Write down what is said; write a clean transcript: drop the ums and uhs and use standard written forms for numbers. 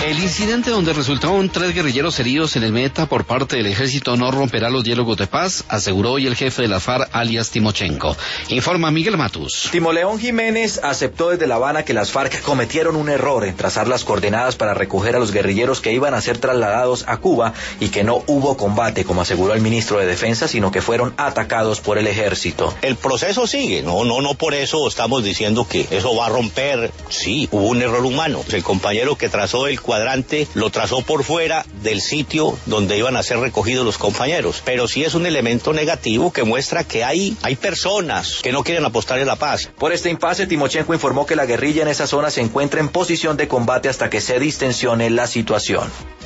El incidente donde resultaron 3 guerrilleros heridos en el Meta por parte del ejército no romperá los diálogos de paz, aseguró hoy el jefe de la FARC, alias Timochenko. Informa Miguel Matus. Timoleón Jiménez aceptó desde La Habana que las FARC cometieron un error en trazar las coordenadas para recoger a los guerrilleros que iban a ser trasladados a Cuba y que no hubo combate, como aseguró el ministro de Defensa, sino que fueron atacados por el ejército. El proceso sigue, no por eso estamos diciendo que eso va a romper. Sí, hubo un error humano. El compañero que trazó el cuadrante lo trazó por fuera del sitio donde iban a ser recogidos los compañeros, pero sí es un elemento negativo que muestra que hay personas que no quieren apostar en la paz. Por este impasse, Timochenko informó que la guerrilla en esa zona se encuentra en posición de combate hasta que se distensione la situación.